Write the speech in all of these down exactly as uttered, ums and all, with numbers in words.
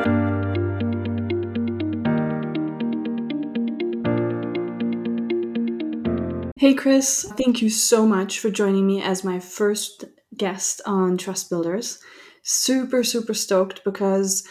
Hey Chris, thank you so much for joining me as my first guest on Trust Builders. Super, super stoked because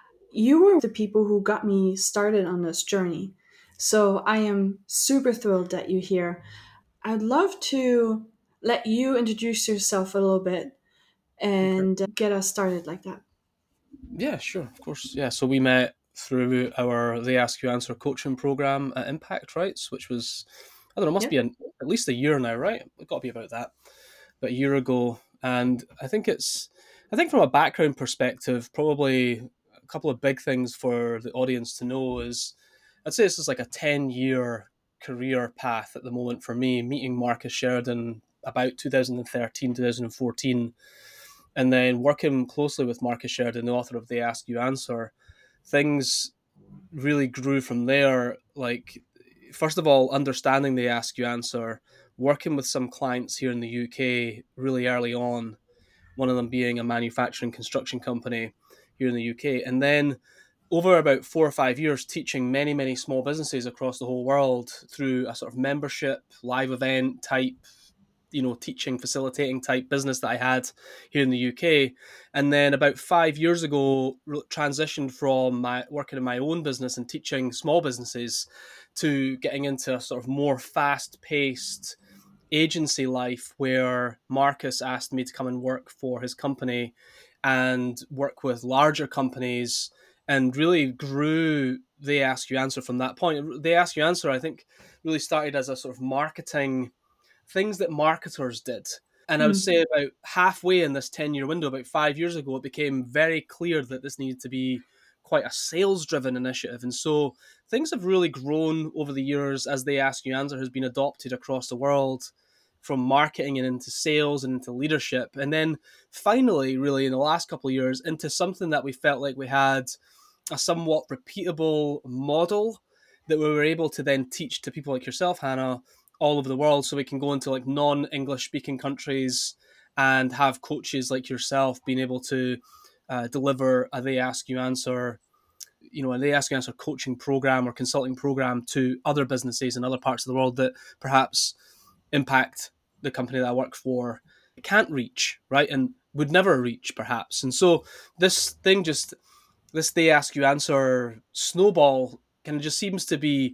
you were the people who got me started on this journey. So I am super thrilled that you're here. I'd love to let you introduce yourself a little bit Okay. and get us started like that. Yeah, sure, of course. Yeah, so we met through our They Ask You Answer coaching program at Impact Rights, which was, I don't know, must be Yep. an, at least a year now, right? It's got to be about that, about a year ago. And I think it's, I think from a background perspective, probably a couple of big things for the audience to know is, I'd say this is like a ten year career path at the moment for me, meeting Marcus Sheridan about two thousand thirteen, two thousand fourteen, and then working closely with Marcus Sheridan, the author of They Ask You Answer. Things really grew from there. Like, first of all, understanding They Ask You Answer, working with some clients here in the U K really early on, one of them being a manufacturing construction company here in the U K. And then over about four or five years, teaching many, many small businesses across the whole world through a sort of membership, live event type, you know, teaching, facilitating type business that I had here in the U K. And then about five years ago, transitioned from my working in my own business and teaching small businesses to getting into a sort of more fast paced agency life where Marcus asked me to come and work for his company and work with larger companies, and really grew They Ask You Answer from that point. They Ask You Answer, I think, really started as a sort of marketing things that marketers did. And I would Mm. say about halfway in this ten year window, about five years ago, it became very clear that this needed to be quite a sales driven initiative. And so things have really grown over the years as They Ask You Answer has been adopted across the world, from marketing and into sales and into leadership. And then finally, really in the last couple of years, into something that we felt like we had a somewhat repeatable model that we were able to then teach to people like yourself, Hannah, all over the world. So we can go into like non-English speaking countries and have coaches like yourself being able to uh, deliver a They Ask You Answer, you know, a They Ask You Answer coaching program or consulting program to other businesses in other parts of the world that perhaps Impact, the company that I work for, can't reach, right? And would never reach perhaps. And so this thing just, this They Ask You Answer snowball kind of just seems to be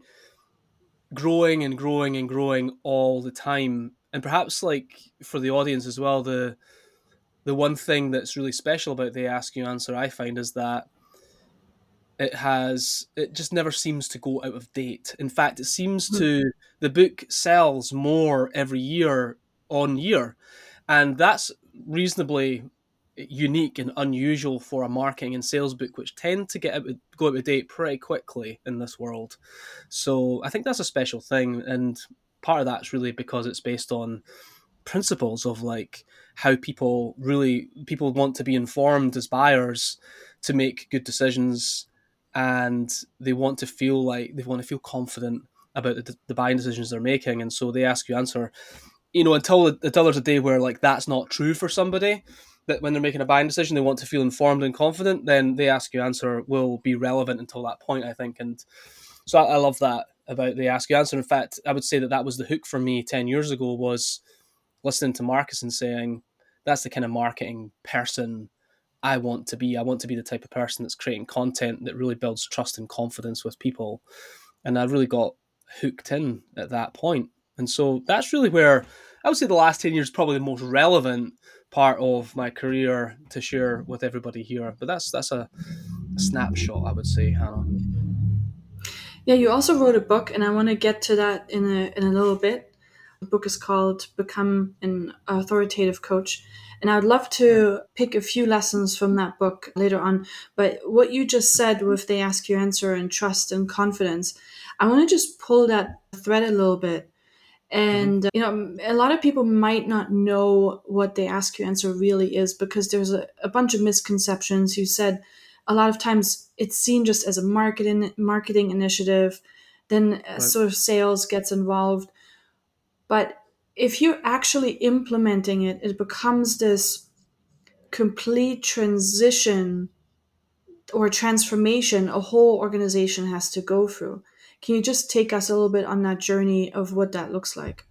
growing and growing and growing all the time. And perhaps like for the audience as well, the the one thing that's really special about the Ask You Answer I find is that it has it just never seems to go out of date. In fact, it seems Mm. to the book sells more every year on year. And that's reasonably unique and unusual for a marketing and sales book, which tend to get out, go out of date pretty quickly in this world. So I think that's a special thing, and part of that's really because it's based on principles of like how people really people want to be informed as buyers to make good decisions, and they want to feel like they want to feel confident about the, the buying decisions they're making. And so They Ask You Answer, you know, until until there's a day where like that's not true for somebody, that when they're making a buying decision they want to feel informed and confident, then They Ask You Answer will be relevant until that point, I think. And so I, I love that about the Ask You Answer. In fact, I would say that that was the hook for me ten years ago, was listening to Marcus and saying, that's the kind of marketing person I want to be. I want to be the type of person that's creating content that really builds trust and confidence with people. And I really got hooked in at that point. And so that's really where I would say the last ten years is probably the most relevant part of my career to share with everybody here. But that's that's a, a snapshot, I would say, Hannah. Yeah, you also wrote a book, and I want to get to that in a in a little bit. The book is called Become an Authoritative Coach. And I would love to pick a few lessons from that book later on. But what you just said with They Ask You Answer and trust and confidence, I want to just pull that thread a little bit. Mm-hmm. And, uh, you know, a lot of people might not know what They Ask You Answer really is because there's a, a bunch of misconceptions. You said a lot of times it's seen just as a marketing marketing initiative, then uh, Right. sort of sales gets involved. But if you're actually implementing it, it becomes this complete transition or transformation a whole organization has to go through. Can you just take us a little bit on that journey of what that looks like?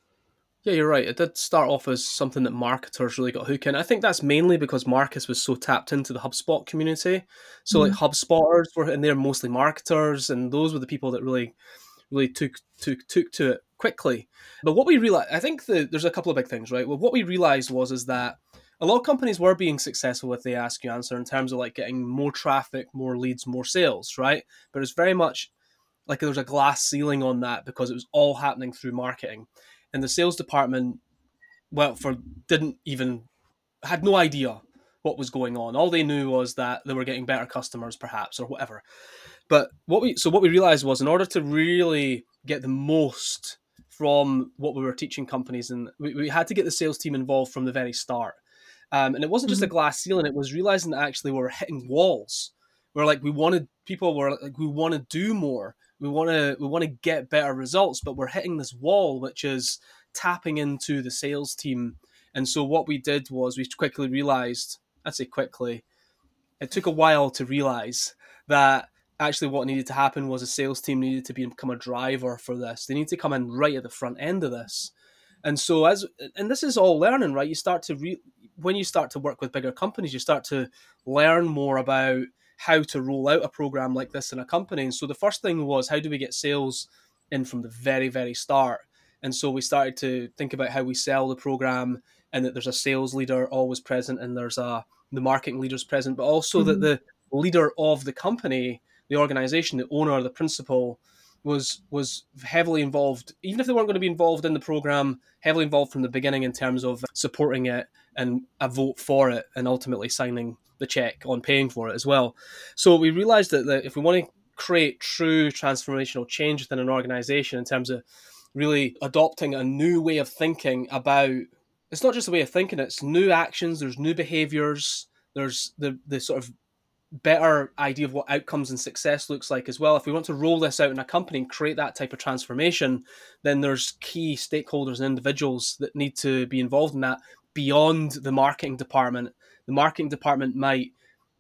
Yeah, you're right. It did start off as something that marketers really got hooked in. I think that's mainly because Marcus was so tapped into the HubSpot community. So like Mm-hmm. HubSpotters were in there, mostly marketers, and those were the people that really, really took took took to it quickly. But what we realized, I think the, there's a couple of big things, right? Well, what we realized was is that a lot of companies were being successful with the Ask You Answer in terms of like getting more traffic, more leads, more sales, right? But it's very much like there was a glass ceiling on that because it was all happening through marketing, and the sales department, well, for didn't even had no idea what was going on. All they knew was that they were getting better customers, perhaps, or whatever. But what we so what we realized was in order to really get the most from what we were teaching companies, and we, we had to get the sales team involved from the very start. Um, and it wasn't just a Mm-hmm. glass ceiling; it was realizing that actually we were hitting walls. We're like we wanted people were like we want to do more. We want to we want to get better results, but we're hitting this wall, which is tapping into the sales team. And so what we did was we quickly realized, I'd say quickly, it took a while to realize that actually what needed to happen was a sales team needed to become a driver for this. They need to come in right at the front end of this. And so as and this is all learning, right? You start to re, when you start to work with bigger companies, you start to learn more about how to roll out a program like this in a company. And so the first thing was, how do we get sales in from the very, very start? And so we started to think about how we sell the program, and that there's a sales leader always present, and there's a the marketing leaders present, but also that Mm-hmm. the leader of the company, the organization, the owner, the principal, was was heavily involved, even if they weren't going to be involved in the program, heavily involved from the beginning in terms of supporting it and a vote for it, and ultimately signing the check on paying for it as well. So we realized that, that if we want to create true transformational change within an organization in terms of really adopting a new way of thinking about, it's not just a way of thinking, it's new actions, there's new behaviors, there's the the sort of better idea of what outcomes and success looks like as well. If we want to roll this out in a company and create that type of transformation, then there's key stakeholders and individuals that need to be involved in that beyond the marketing department. The marketing department might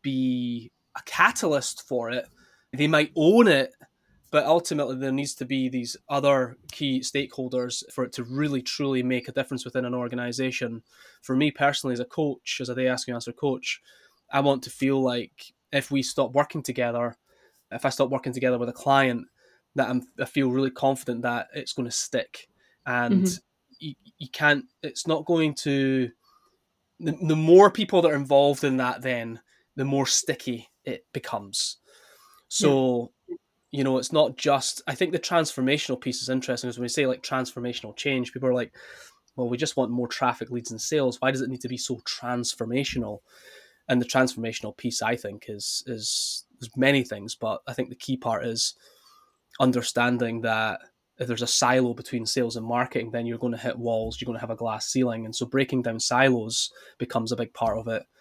be a catalyst for it. They might own it, but ultimately there needs to be these other key stakeholders for it to really truly make a difference within an organization. For me personally, as a coach, as a They Ask You Answer coach, I want to feel like if we stop working together, if I stop working together with a client, that I'm, I feel really confident that it's going to stick. And Mm-hmm. you, you can't, it's not going to, the, the more people that are involved in that, then the more sticky it becomes. Yeah. So, you know, it's not just, I think the transformational piece is interesting, because when we say like transformational change, people are like, well, we just want more traffic, leads, and sales. Why does it need to be so transformational? And the transformational piece, I think, is is is many things, but I think the key part is understanding that if there's a silo between sales and marketing, then you're going to hit walls, you're going to have a glass ceiling. And so breaking down silos becomes a big part of it.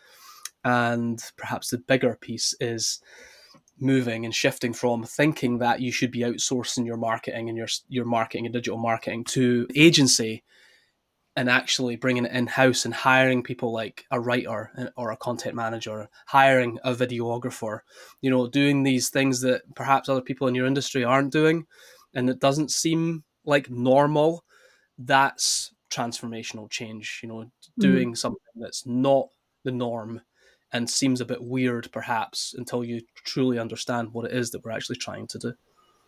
And perhaps the bigger piece is moving and shifting from thinking that you should be outsourcing your marketing and your your marketing and digital marketing to agency, and actually bringing it in-house and hiring people like a writer or a content manager, hiring a videographer, you know, doing these things that perhaps other people in your industry aren't doing, and it doesn't seem like normal. That's transformational change, you know, Mm-hmm. doing something that's not the norm and seems a bit weird perhaps until you truly understand what it is that we're actually trying to do.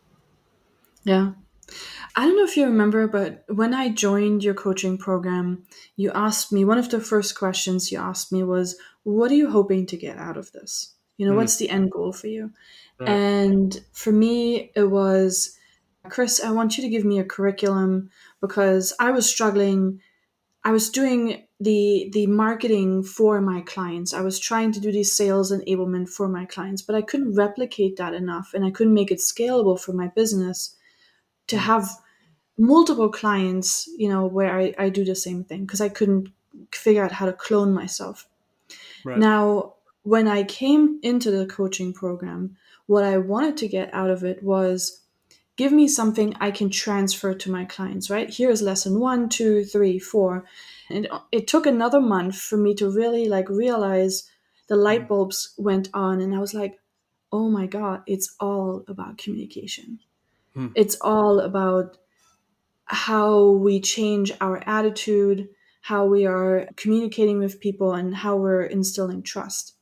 Yeah. I don't know if you remember, but when I joined your coaching program, you asked me, one of the first questions you asked me was, what are you hoping to get out of this? You know, Mm, what's the end goal for you? right. And for me, it was, Chris, I want you to give me a curriculum because I was struggling. I was doing the the marketing for my clients. I was trying to do the sales enablement for my clients, but I couldn't replicate that enough and I couldn't make it scalable for my business to Mm, have multiple clients, you know, where I, I do the same thing because I couldn't figure out how to clone myself. right. Now, when I came into the coaching program, what I wanted to get out of it was give me something I can transfer to my clients, right? Here's lesson one, two, three, four. And it, it took another month for me to really like realize the light bulbs went on, and I was like, oh my God, it's all about communication. Hmm. It's all about how we change our attitude, how we are communicating with people, and how we're instilling trust.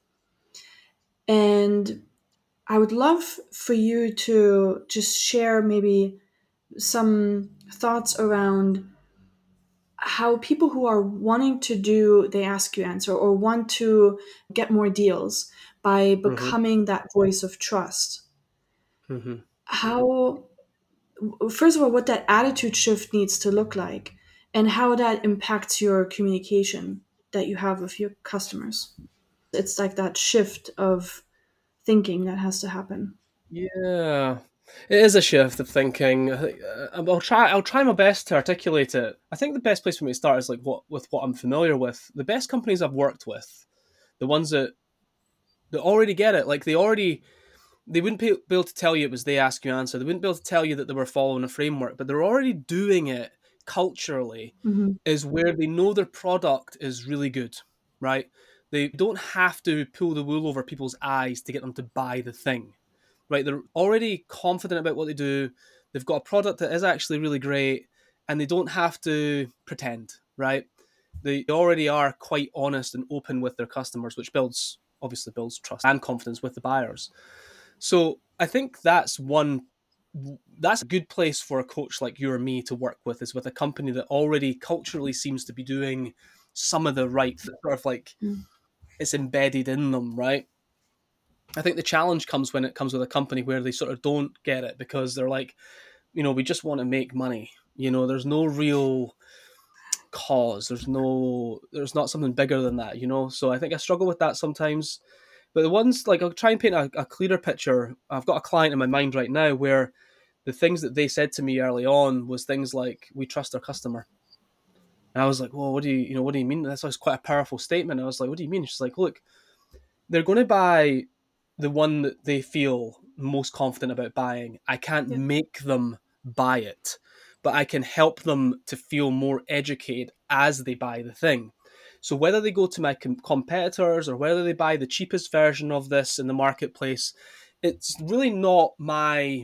And I would love for you to just share maybe some thoughts around how people who are wanting to do the Ask You Answer or want to get more deals by Mm-hmm. becoming that voice of trust. Mm-hmm. How, first of all, what that attitude shift needs to look like and how that impacts your communication that you have with your customers. It's like that shift of thinking that has to happen. Yeah, it is a shift of thinking. I think, uh, I'll try. I'll try my best to articulate it. I think the best place for me to start is like what with what I'm familiar with. The best companies I've worked with, the ones that that already get it. Like they already, they wouldn't be able to tell you it was they ask you answer. They wouldn't be able to tell you that they were following a framework, but they're already doing it culturally. Mm-hmm. Is where they know their product is really good, right? They don't have to pull the wool over people's eyes to get them to buy the thing, right? They're already confident about what they do. They've got a product that is actually really great, and they don't have to pretend, right? They already are quite honest and open with their customers, which builds obviously builds trust and confidence with the buyers. So I think that's one that's a good place for a coach like you or me to work with, is with a company that already culturally seems to be doing some of the right sort of like it's embedded in them, right? I think the challenge comes when it comes with a company where they sort of don't get it because they're like, you know, we just want to make money. You know, there's no real cause. There's no, there's not something bigger than that, you know? So I think I struggle with that sometimes. But the ones, like, I'll try and paint a, a clearer picture. I've got a client in my mind right now where the things that they said to me early on was things like, we trust our customer. And I was like, well, what do you, you know, what do you mean? That's was quite a powerful statement. I was like, what do you mean? She's like, look, they're going to buy the one that they feel most confident about buying. I can't Yeah. make them buy it, but I can help them to feel more educated as they buy the thing. So whether they go to my com- competitors or whether they buy the cheapest version of this in the marketplace, it's really not my,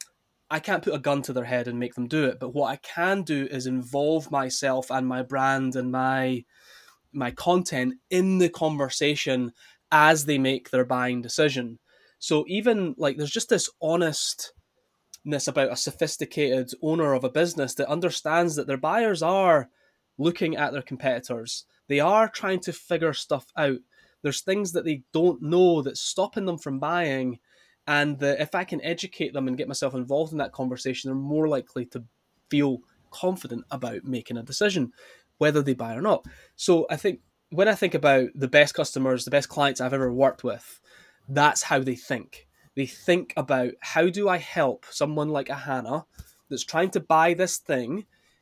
I can't put a gun to their head and make them do it. But what I can do is involve myself and my brand and my my content in the conversation as they make their buying decision. So even like there's just this honestness about a sophisticated owner of a business that understands that their buyers are looking at their competitors. They are trying to figure stuff out. There's things that they don't know that's stopping them from buying. And that if I can educate them and get myself involved in that conversation, they're more likely to feel confident about making a decision, whether they buy or not. So I think when I think about the best customers, the best clients I've ever worked with, that's how they think. They think about how do I help someone like a Hannah that's trying to buy this thing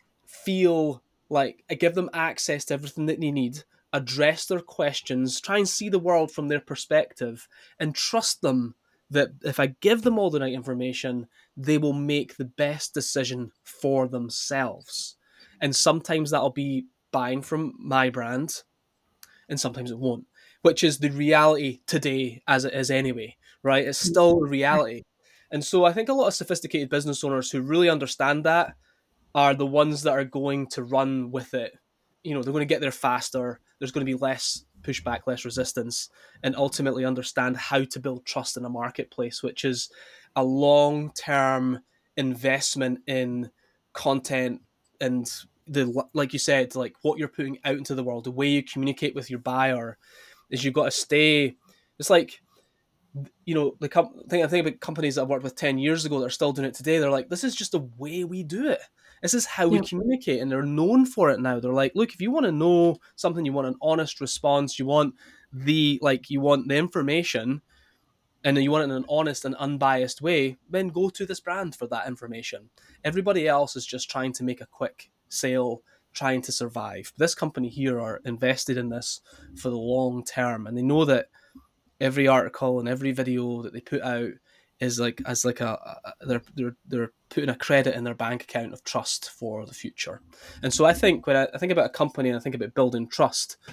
feel like I give them access to everything that they need, address their questions, try and see the world from their perspective, and trust them that if I give them all the right information, they will make the best decision for themselves. And sometimes that'll be buying from my brand, and sometimes it won't, which is the reality today as it is anyway, right? It's still a reality. And so I think a lot of sophisticated business owners who really understand that are the ones that are going to run with it. You know, they're going to get there faster. There's going to be less pushback, less resistance, and ultimately understand how to build trust in a marketplace, which is a long-term investment in content and the, like you said, like what you're putting out into the world, the way you communicate with your buyer is you've got to stay. It's like, you know, the com- thing I think about companies that I worked with ten years ago that are still doing it today. They're like, this is just the way we do it. This is how we Yeah. communicate, and they're known for it now. They're like, look, if you want to know something, you want an honest response, you want the like, you want the information, and you want it in an honest and unbiased way, then go to this brand for that information. Everybody else is just trying to make a quick sale, trying to survive. This company here are invested in this for the long term, and they know that every article and every video that they put out is like as like a, a they're they're they're putting a credit in their bank account of trust for the future. And so I think when I, I think about a company and I think about building trust,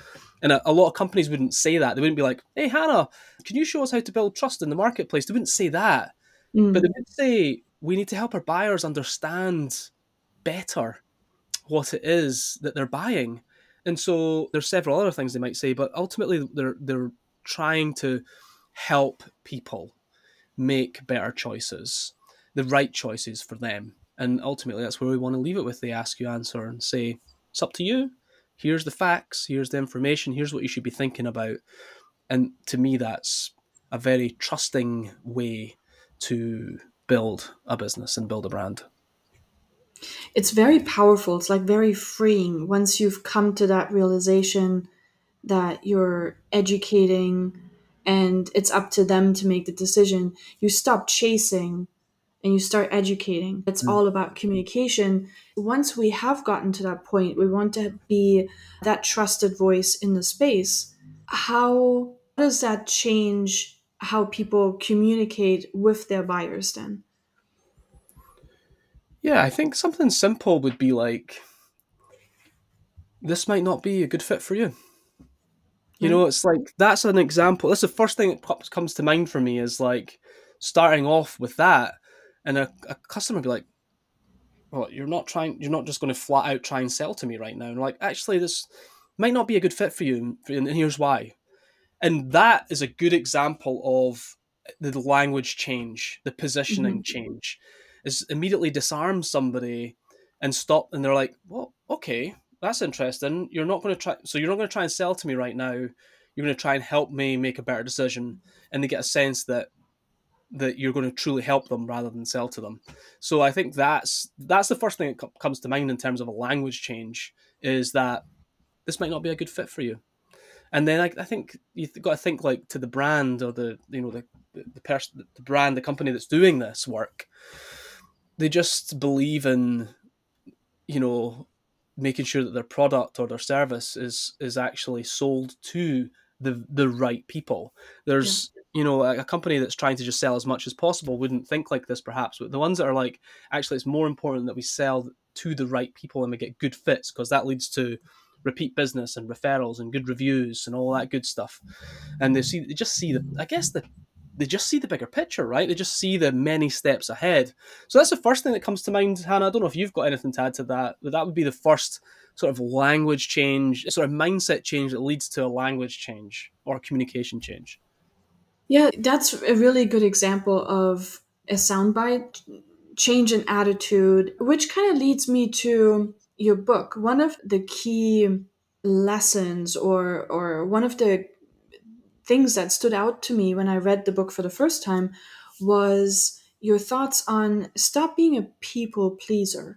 And a, a lot of companies wouldn't say that. They wouldn't be like, hey, Hannah, can you show us how to build trust in the marketplace? They wouldn't say that. But they Mm. would say, we need to help our buyers understand better what it is that they're buying. And so there's several other things they might say, but ultimately they're they're trying to help people make better choices, the right choices for them. And ultimately that's where we want to leave it with the ask you answer and say, it's up to you. Here's the facts, here's the information, here's what you should be thinking about. And to me that's a very trusting way to build a business and build a brand. It's very powerful. It's like very freeing once you've come to that realization that you're educating and it's up to them to make the decision. You stop chasing and you start educating. It's all about communication. Once we have gotten to that point, we want to be that trusted voice in the space. How does that change how people communicate with their buyers then? Yeah, I think something simple would be like, this might not be a good fit for you. You Yeah. know, it's like, that's an example. That's the first thing that pops, comes to mind for me is like starting off with that. And a, a customer would be like, well, you're not trying, you're not just going to flat out try and sell to me right now. And like, actually, this might not be a good fit for you. And here's why. And that is a good example of the language change, the positioning Mhm. change, is immediately disarm somebody and stop. And they're like, well, okay, that's interesting. You're not going to try. So you're not going to try and sell to me right now. You're going to try and help me make a better decision. And they get a sense that that you're going to truly help them rather than sell to them. So I think that's that's the first thing that co- comes to mind in terms of a language change, is that this might not be a good fit for you. And then I, I think you've got to think like to the brand, or the you know the the person, the brand, the company that's doing this work. They just believe in, you know, making sure that their product or their service is is actually sold to the the right people. Yeah. There's, you know, a, a company that's trying to just sell as much as possible wouldn't think like this perhaps, but the ones that are like, actually it's more important that we sell to the right people and we get good fits, because that leads to repeat business and referrals and good reviews and all that good stuff. And they see, they just see the, I guess the they just see the bigger picture, right? They just see the many steps ahead. So that's the first thing that comes to mind, Hannah. I don't know if you've got anything to add to that, but that would be the first sort of language change, sort of mindset change that leads to a language change or a communication change. Yeah, that's a really good example of a soundbite change in attitude, which kind of leads me to your book. One of the key lessons or or one of the things that stood out to me when I read the book for the first time was your thoughts on stop being a people pleaser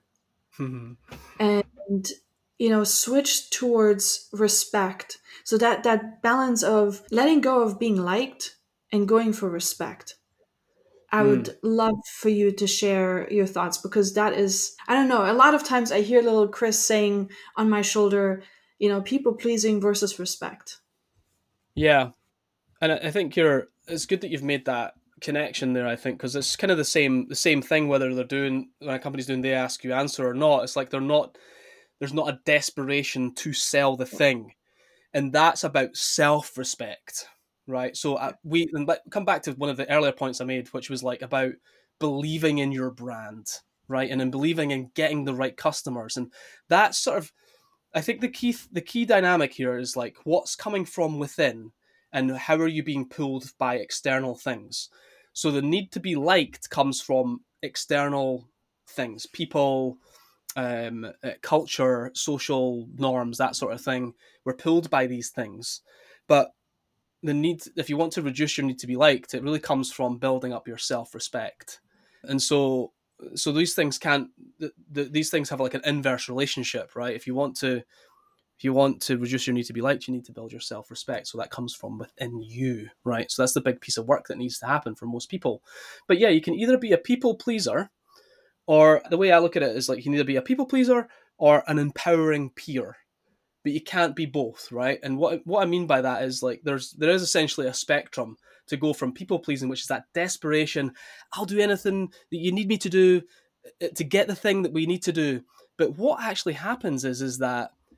and you know switch towards respect. So that that balance of letting go of being liked and going for respect. I Mm. would love for you to share your thoughts because that is, I don't know, a lot of times I hear little Chris saying on my shoulder, you know, people pleasing versus respect. Yeah, and I think you're. It's good that you've made that connection there. I think because it's kind of the same the same thing whether they're doing, when a company's doing they ask you answer or not. It's like they're not. There's not a desperation to sell the thing, and that's about self-respect, right? So uh, we and let, come back to one of the earlier points I made, which was like about believing in your brand, right, and then believing in getting the right customers, and that's sort of, I think the key the key dynamic here is like what's coming from within, and how are you being pulled by external things. So the need to be liked comes from external things, people, um, uh, culture, social norms, that sort of thing. We're pulled by these things, but the need, if you want to reduce your need to be liked, it really comes from building up your self-respect. And so, so these things can't. The, the, these things have like an inverse relationship, right? If you want to, if you want to reduce your need to be liked, you need to build your self-respect. So that comes from within you, right? So that's the big piece of work that needs to happen for most people. But yeah, you can either be a people pleaser, or the way I look at it is like you can either be a people pleaser or an empowering peer, but you can't be both, right? And what what I mean by that is like there's there is essentially a spectrum to go from people pleasing, which is that desperation, I'll do anything that you need me to do uh, to get the thing that we need to do. But what actually happens is is that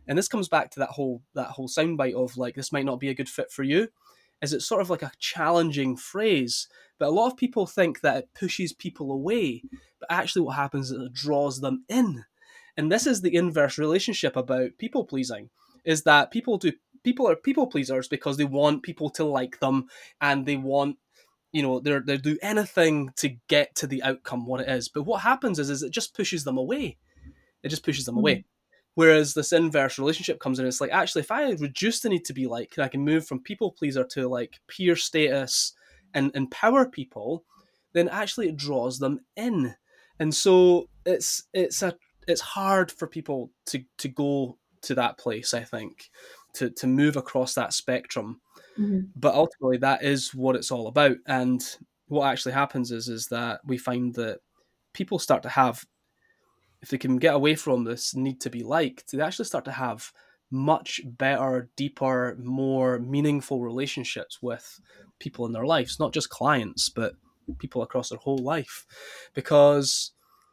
And this comes back to that whole that whole soundbite of like, this might not be a good fit for you, is it's sort of like a challenging phrase, but a lot of people think that it pushes people away, but actually what happens is it draws them in. And this is the inverse relationship about people pleasing, is that people do people are people pleasers because they want people to like them, and they want, you know, they're they do anything to get to the outcome what it is. But what happens is is it just pushes them away. It just pushes them away. Mm. Whereas this inverse relationship comes in, it's like, actually, if I reduce the need to be like, and I can move from people pleaser to like peer status and empower people, then actually it draws them in. And so it's it's a it's hard for people to to go to that place, I think, to to move across that spectrum. Mhm. But ultimately, that is what it's all about. And what actually happens is is that we find that people start to have, if they can get away from this need to be liked, they actually start to have much better, deeper, more meaningful relationships with people in their lives, not just clients, but people across their whole life. Because,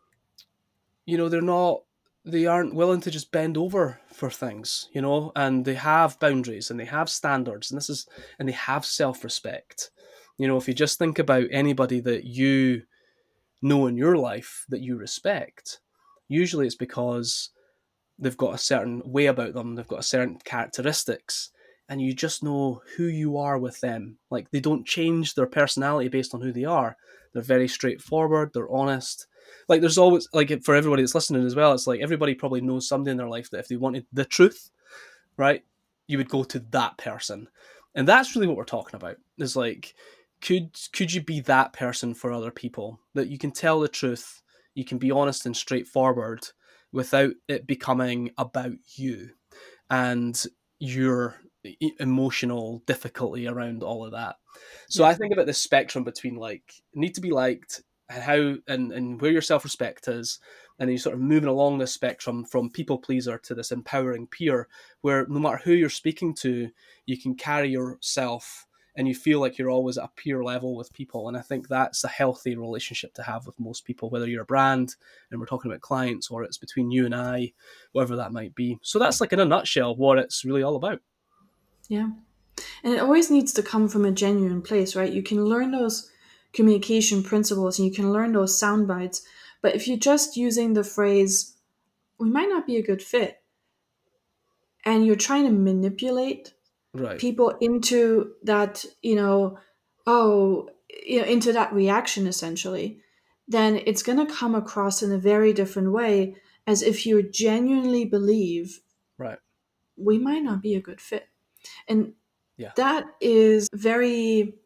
you know, they're not, they aren't willing to just bend over for things, you know, and they have boundaries and they have standards, and this is, and they have self-respect. You know, if you just think about anybody that you know in your life that you respect, usually it's because they've got a certain way about them, they've got a certain characteristics, and you just know who you are with them. Like, they don't change their personality based on who they are. They're very straightforward, they're honest. Like, there's always, like, for everybody that's listening as well, it's like everybody probably knows somebody in their life that if they wanted the truth, right, you would go to that person. And that's really what we're talking about. Is like, could could you be that person for other people, that you can tell the truth, you can be honest and straightforward without it becoming about you and your e- emotional difficulty around all of that. So Yeah. I think about this spectrum between like need to be liked and how and, and where your self-respect is, and then you're sort of moving along this spectrum from people pleaser to this empowering peer, where no matter who you're speaking to, you can carry yourself and you feel like you're always at a peer level with people. And I think that's a healthy relationship to have with most people, whether you're a brand and we're talking about clients, or it's between you and I, whatever that might be. So that's like in a nutshell what it's really all about. Yeah. And it always needs to come from a genuine place, right? You can learn those communication principles and you can learn those sound bites. But if you're just using the phrase, we might not be a good fit, and you're trying to manipulate Right. people into that, you know, oh, you know, into that reaction essentially, then it's going to come across in a very different way, as if you genuinely believe Right. we might not be a good fit. And Yeah. that is very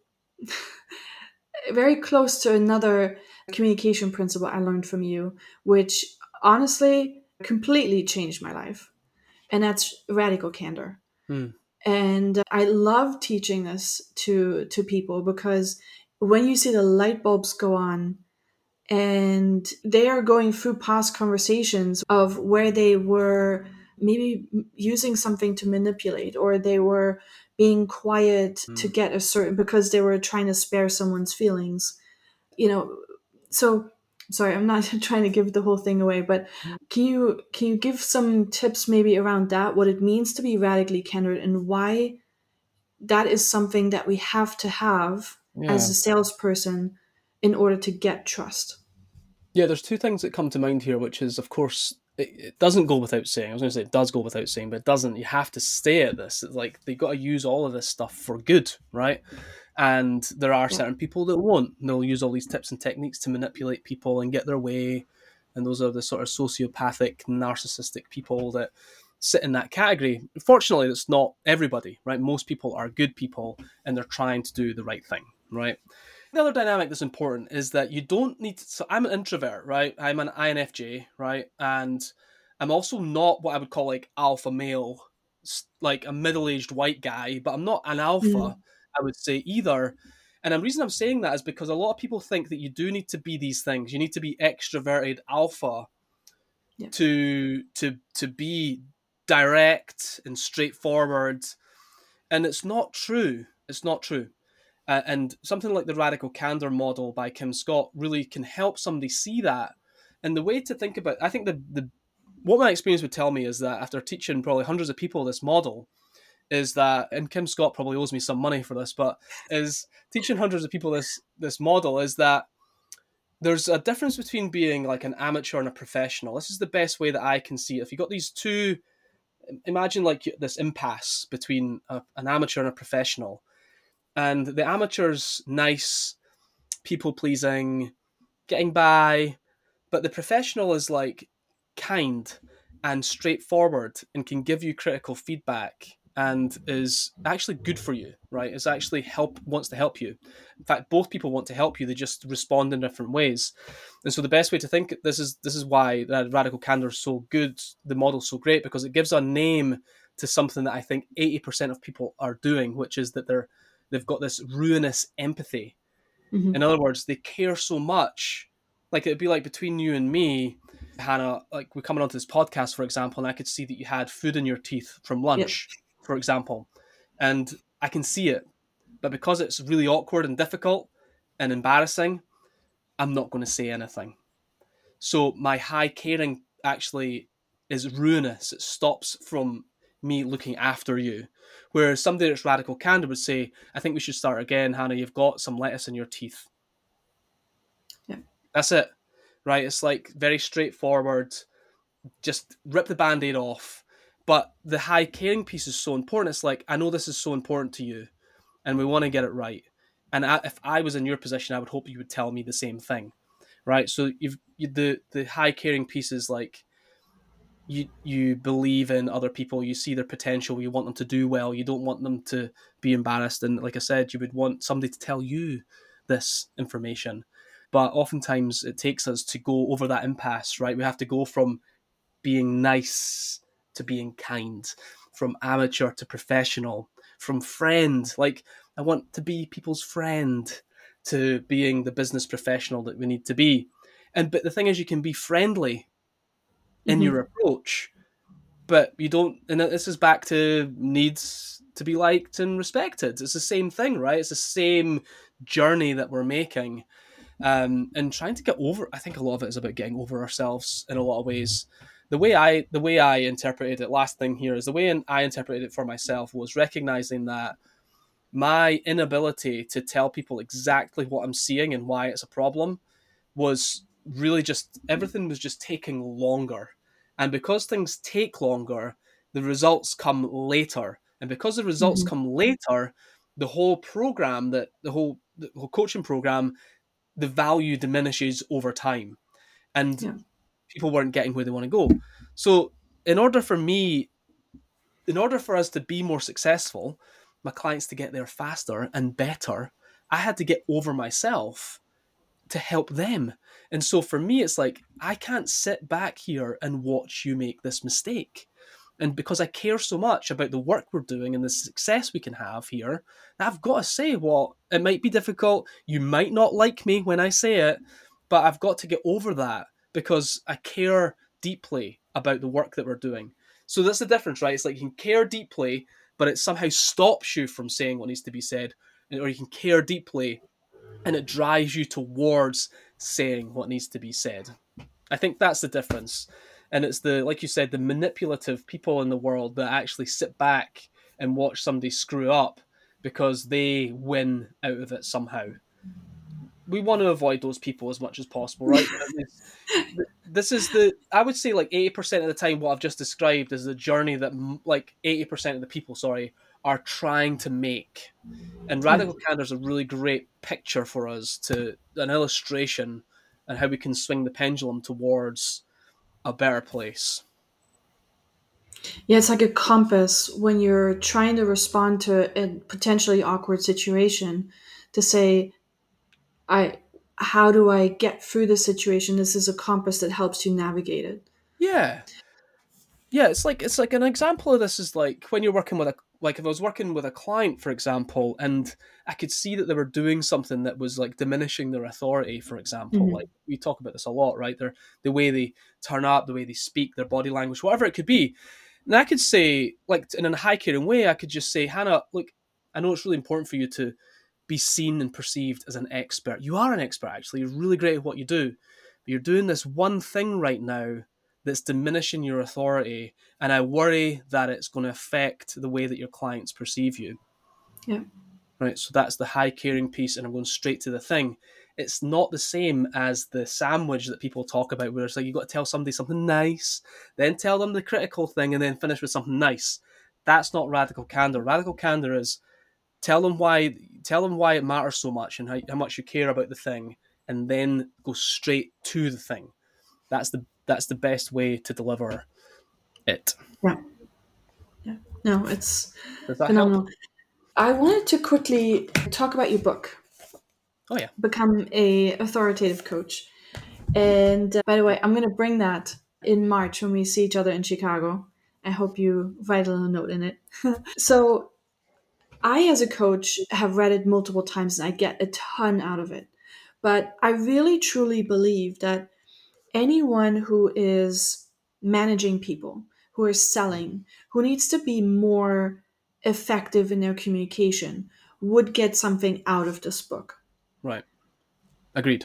very close to another communication principle I learned from you, which honestly completely changed my life. And that's radical candor. Hmm. And I love teaching this to to people, because when you see the light bulbs go on and they are going through past conversations of where they were maybe using something to manipulate, or they were being quiet to Hmm. get a certain, because they were trying to spare someone's feelings, you know. So sorry, I'm not trying to give the whole thing away, but can you can you give some tips maybe around that, what it means to be radically candid, and why that is something that we have to have as Yeah. a salesperson in order to get trust? Yeah, there's two things that come to mind here, which is, of course, it, it doesn't go without saying. I was going to say it does go without saying, but it doesn't. You have to stay at this. It's like they've got to use all of this stuff for good, right? And there are Yeah. certain people that won't. They'll use all these tips and techniques to manipulate people and get their way. And those are the sort of sociopathic, narcissistic people that sit in that category. Fortunately, it's not everybody, right? Most people are good people and they're trying to do the right thing, right? The other dynamic that's important is that you don't need to, so I'm an introvert, right? I'm an I N F J, right? And I'm also not what I would call like alpha male, like a middle-aged white guy, but I'm not an alpha, Mm. I would say, either. And the reason I'm saying that is because a lot of people think that you do need to be these things. You need to be extroverted alpha Yeah. to to to be direct and straightforward, and it's not true. It's not true. Uh, and something like the radical candor model by Kim Scott really can help somebody see that. And the way to think about, I think the the what my experience would tell me is that after teaching probably hundreds of people this model, is that, and Kim Scott probably owes me some money for this, but is teaching hundreds of people this this model is that there's a difference between being like an amateur and a professional. This is the best way that I can see it. If you got these two, imagine like this impasse between a, an amateur and a professional, and the amateur's nice, people pleasing, getting by, but the professional is like kind and straightforward and can give you critical feedback and is actually good for you, right? Is actually help wants to help you. In fact, both people want to help you. They just respond in different ways. And so the best way to think this is this is why that Radical Candor is so good. The model's so great because it gives a name to something that I think eighty percent of people are doing, which is that they're they've got this ruinous empathy. Mm-hmm. In other words, they care so much. Like it'd be like between you and me, Hannah, like we're coming onto this podcast, for example, and I could see that you had food in your teeth from lunch, yep. for example, and I can see it. But because it's really awkward and difficult and embarrassing, I'm not going to say anything. So my high caring actually is ruinous. It stops from me looking after you. Whereas somebody that's radical candor would say, I think we should start again, Hannah, you've got some lettuce in your teeth. Yeah. That's it, right? It's like very straightforward, just rip the Band-Aid off. But the high caring piece is so important. It's like, I know this is so important to you and we want to get it right. And I, if I was in your position, I would hope you would tell me the same thing, right? So you've you, the, the high caring piece is like, you you believe in other people, you see their potential, you want them to do well, you don't want them to be embarrassed. And like I said, you would want somebody to tell you this information. But oftentimes it takes us to go over that impasse, right? We have to go from being nice to being kind, from amateur to professional, from friend, like I want to be people's friend, to being the business professional that we need to be. And but the thing is, you can be friendly in mm-hmm. your approach, but you don't, and this is back to needs to be liked and respected. It's the same thing, right? It's the same journey that we're making. Um, and trying to get over, I think a lot of it is about getting over ourselves in a lot of ways. The way I, the way I interpreted it, last thing here is the way I interpreted it for myself was recognizing that my inability to tell people exactly what I'm seeing and why it's a problem was really just, everything was just taking longer. And because things take longer, the results come later. And because the results mm-hmm. come later, the whole program, that the whole, the whole coaching program, the value diminishes over time. And yeah. people weren't getting where they want to go. So in order for me, in order for us to be more successful, my clients to get there faster and better, I had to get over myself to help them. And so for me, it's like, I can't sit back here and watch you make this mistake. And because I care so much about the work we're doing and the success we can have here, I've got to say what, it might be difficult. You might not like me when I say it, but I've got to get over that because I care deeply about the work that we're doing. So that's the difference, right? It's like you can care deeply, but it somehow stops you from saying what needs to be said. Or you can care deeply and it drives you towards saying what needs to be said. I think that's the difference. And it's the, like you said, the manipulative people in the world that actually sit back and watch somebody screw up because they win out of it somehow. We want to avoid those people as much as possible, right? This is the, I would say like eighty percent of the time what I've just described is the journey that like eighty percent of the people, sorry, are trying to make. And Radical Candor is a really great picture for us, to an illustration and how we can swing the pendulum towards a better place. Yeah, it's like a compass when you're trying to respond to a potentially awkward situation to say, I, how do I get through the situation? This is a compass that helps you navigate it. Yeah. Yeah, it's like it's like an example of this is like when you're working with a, like if I was working with a client, for example, and I could see that they were doing something that was like diminishing their authority, for example. Mm-hmm. Like we talk about this a lot, right? They're, the way they turn up, the way they speak, their body language, whatever it could be. And I could say, like in a high caring way, I could just say, Hannah, look, I know it's really important for you to be seen and perceived as an expert. You are an expert, actually. You're really great at what you do. But you're doing this one thing right now that's diminishing your authority, and I worry that it's going to affect the way that your clients perceive you. Yeah. Right, so that's the high caring piece, and I'm going straight to the thing. It's not the same as the sandwich that people talk about, where it's like you've got to tell somebody something nice, then tell them the critical thing, and then finish with something nice. That's not radical candor. Radical candor is tell them why, tell them why it matters so much and how, how much you care about the thing, and then go straight to the thing. That's the that's the best way to deliver it. Yeah. Yeah. No, it's Does that phenomenal. help? I wanted to quickly talk about your book, Oh yeah. Become a Authoritative Coach. And uh, by the way, I'm going to bring that in March when we see each other in Chicago. I hope you write a little note in it. So I, as a coach, have read it multiple times and I get a ton out of it. But I really truly believe that anyone who is managing people, who is selling, who needs to be more effective in their communication, would get something out of this book. Right. Agreed.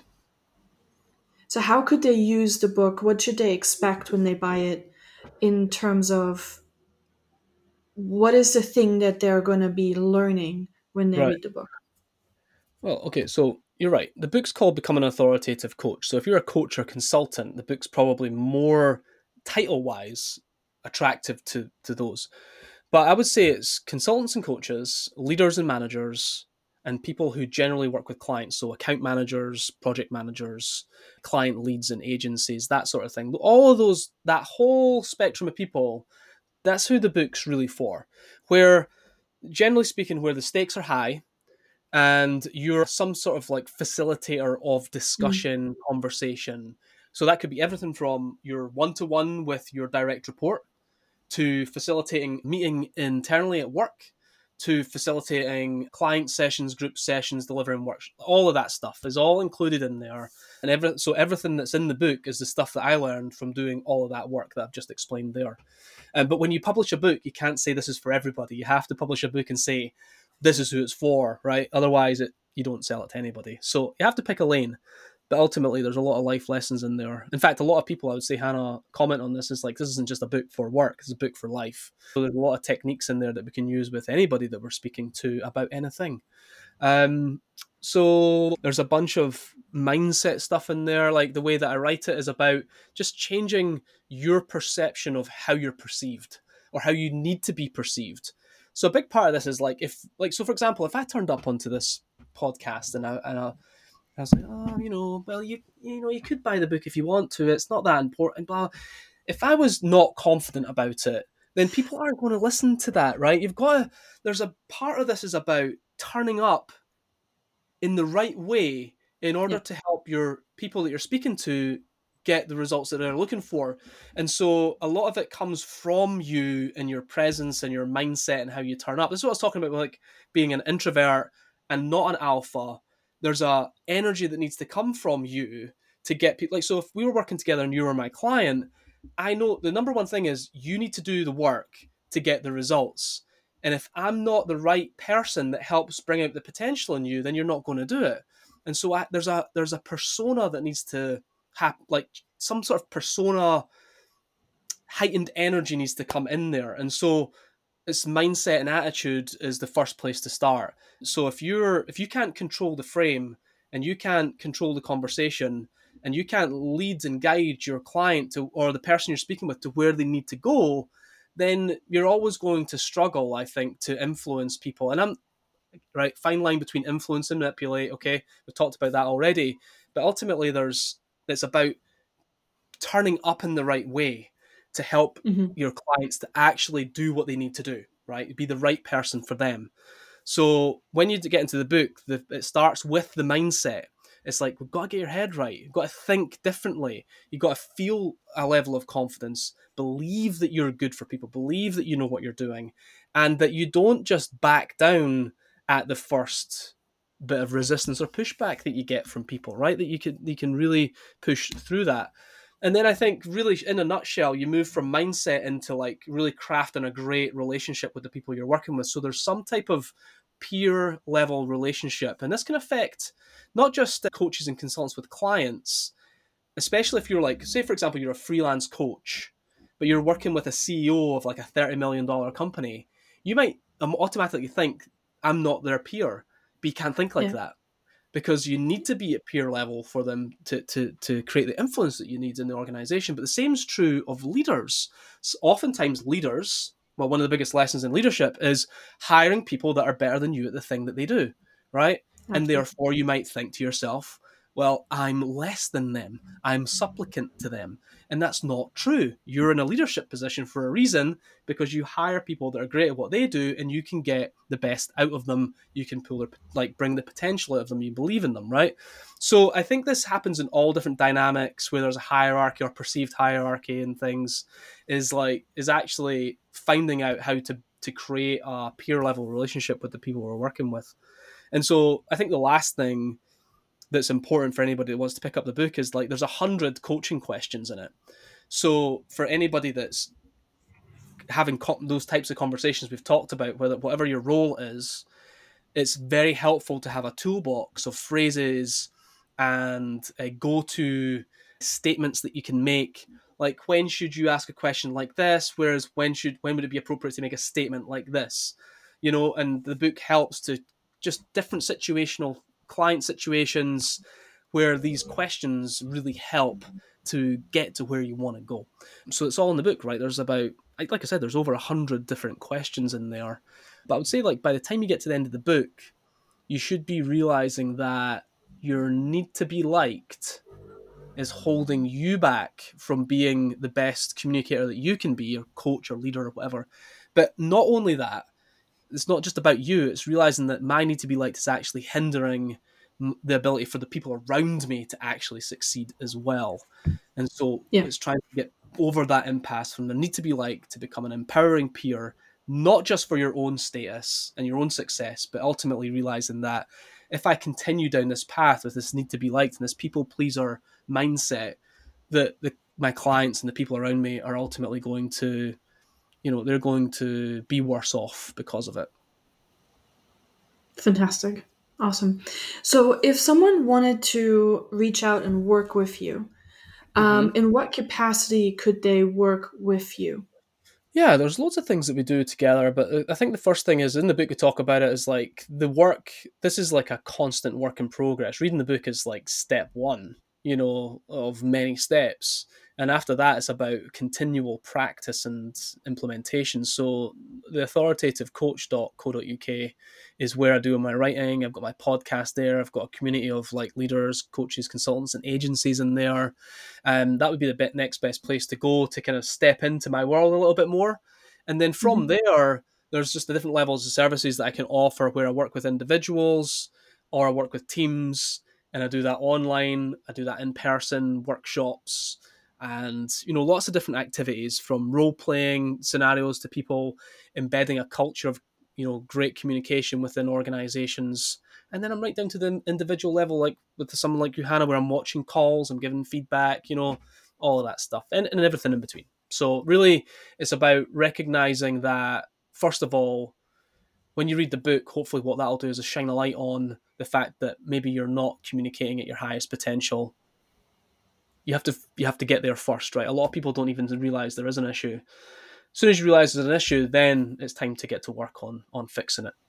So, how could they use the book? What should they expect when they buy it in terms of what is the thing that they're going to be learning when they Right. read the book? Well, okay, so you're right. The book's called Become an Authoritative Coach. So if you're a coach or consultant, the book's probably more title-wise attractive to, to those. But I would say it's consultants and coaches, leaders and managers, and people who generally work with clients. So account managers, project managers, client leads and agencies, that sort of thing. All of those, that whole spectrum of people, that's who the book's really for. Where, generally speaking, where the stakes are high, and you're some sort of like facilitator of Mm. discussion, conversation. So that could be everything from your one-to-one with your direct report, to facilitating meeting internally at work, to facilitating client sessions, group sessions, delivering work. All of that stuff is all included in there. And every, so everything that's in the book is the stuff that I learned from doing all of that work that I've just explained there. Um, but when you publish a book, you can't say this is for everybody. You have to publish a book and say, this is who it's for, right? Otherwise, it you don't sell it to anybody. So you have to pick a lane. But ultimately, there's a lot of life lessons in there. In fact, a lot of people, I would say, Hannah, comment on this is like, this isn't just a book for work, it's a book for life. So there's a lot of techniques in there that we can use with anybody that we're speaking to about anything. Um, so there's a bunch of mindset stuff in there. Like the way that I write it is about just changing your perception of how you're perceived or how you need to be perceived. So a big part of this is like, if like, so for example, if I turned up onto this podcast and I, and I, I was like, oh, you know, well, you you know, you could buy the book if you want to. It's not that important. Blah. If I was not confident about it, then people aren't going to listen to that, right? You've got to. There's a part of this is about turning up in the right way in order Yeah. to help your people that you're speaking to get the results that they're looking for. And so a lot of it comes from you and your presence and your mindset and how you turn up. This is what I was talking about, like being an introvert and not an alpha. There's a energy that needs to come from you to get people. Like, so if we were working together and you were my client, I know the number one thing is you need to do the work to get the results. And if I'm not the right person that helps bring out the potential in you, then you're not going to do it. And so I, there's a there's a persona that needs to have, like some sort of persona, heightened energy needs to come in there. And so it's mindset and attitude is the first place to start. So if you're if you can't control the frame and you can't control the conversation and you can't lead and guide your client to, or the person you're speaking with, to where they need to go, then you're always going to struggle, I think, to influence people. And I'm right, fine line between influence and manipulate. Okay, we've talked about that already. But ultimately, there's it's about turning up in the right way to help Mm-hmm. your clients to actually do what they need to do, right? Be the right person for them. So when you get into the book, the, it starts with the mindset. It's like, we've got to get your head right. You've got to think differently. You've got to feel a level of confidence. Believe that you're good for people. Believe that you know what you're doing. And that you don't just back down at the first bit of resistance or pushback that you get from people, right? That you can, you can really push through that. And then I think really in a nutshell, you move from mindset into like really crafting a great relationship with the people you're working with. So there's some type of peer level relationship. And this can affect not just coaches and consultants with clients, especially if you're like, say, for example, you're a freelance coach, but you're working with a C E O of like a thirty million dollars company, you might um, automatically think, I'm not their peer. But you can't think like Yeah. that, because you need to be at peer level for them to, to, to create the influence that you need in the organization. But the same is true of leaders. So oftentimes leaders, well, one of the biggest lessons in leadership is hiring people that are better than you at the thing that they do, right? And Absolutely. therefore you might think to yourself, well, I'm less than them. I'm supplicant to them. And that's not true. You're in a leadership position for a reason, because you hire people that are great at what they do, and you can get the best out of them. You can pull their, like, bring the potential out of them. You believe in them, right? So I think this happens in all different dynamics where there's a hierarchy or perceived hierarchy and things, is like, is actually finding out how to, to create a peer level relationship with the people we're working with. And so I think the last thing that's important for anybody that wants to pick up the book is, like, there's a hundred coaching questions in it. So for anybody that's having co- those types of conversations we've talked about, whether whatever your role is, it's very helpful to have a toolbox of phrases and uh, go-to statements that you can make. Like, when should you ask a question like this? Whereas when should when would it be appropriate to make a statement like this? You know, and the book helps to just different situational client situations where these questions really help to get to where you want to go. So it's all in the book, right? There's about, like I said, there's over a hundred different questions in there. But I would say, like, by the time you get to the end of the book, you should be realizing that your need to be liked is holding you back from being the best communicator that you can be, or coach or leader or whatever. But not only that, it's not just about you. It's realizing that my need to be liked is actually hindering the ability for the people around me to actually succeed as well. And so Yeah. it's trying to get over that impasse from the need to be liked to become an empowering peer, not just for your own status and your own success, but ultimately realizing that if I continue down this path with this need to be liked and this people pleaser mindset, that the, my clients and the people around me are ultimately going to, you know, they're going to be worse off because of it. Fantastic. Awesome. So if someone wanted to reach out and work with you, Mm-hmm. um, in what capacity could they work with you? Yeah, there's loads of things that we do together, but I think the first thing is, in the book we talk about it as like the work. This is like a constant work in progress. Reading the book is like step one, you know, of many steps. And after that, it's about continual practice and implementation. So the authoritative coach dot co dot uk is where I do my writing. I've got my podcast there. I've got a community of like leaders, coaches, consultants, and agencies in there. Um, that would be the next best place to go to kind of step into my world a little bit more. And then from Mhm. there, there's just the different levels of services that I can offer, where I work with individuals or I work with teams, and I do that online. I do that in person, workshops, and, you know, lots of different activities, from role playing scenarios to people embedding a culture of, you know, great communication within organizations. And then I'm right down to the individual level, like with someone like Johanna, where I'm watching calls, I'm giving feedback, you know, all of that stuff, and, and everything in between. So really, it's about recognizing that, first of all, when you read the book, hopefully what that'll do is shine a light on the fact that maybe you're not communicating at your highest potential. You have to you have to get there first, right? A lot of people don't even realize there is an issue. As soon as you realize there's an issue, then it's time to get to work on on fixing it.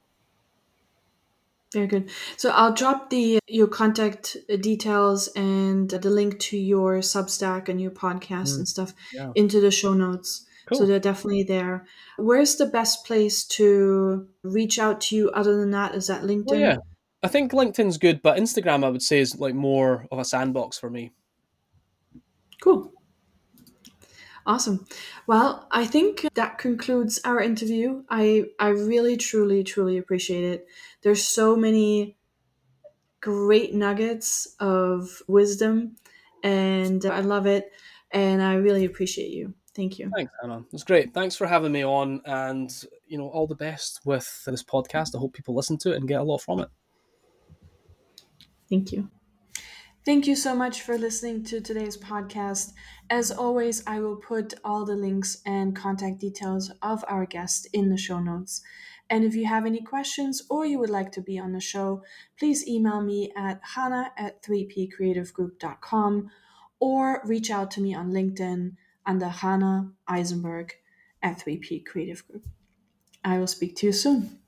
Very good. So I'll drop the your contact details and the link to your Substack and your podcast Mm, and stuff yeah, into the show notes. So cool. they're definitely there. Where's the best place to reach out to you other than that? Is that Well, yeah, LinkedIn? I think LinkedIn's good, but Instagram I would say is like more of a sandbox for me. Cool. Awesome. Well, I think that concludes our interview. I I really truly truly appreciate it. There's so many great nuggets of wisdom, and I love it, and I really appreciate you. Thank you. Thanks, Hannah. It's great. Thanks for having me on, and, you know, all the best with this podcast. I hope people listen to it and get a lot from it. Thank you. Thank you so much for listening to today's podcast. As always, I will put all the links and contact details of our guest in the show notes. And if you have any questions or you would like to be on the show, please email me at hannah at three p creative group dot com, or reach out to me on LinkedIn under Hannah Eisenberg at three P Creative Group. I will speak to you soon.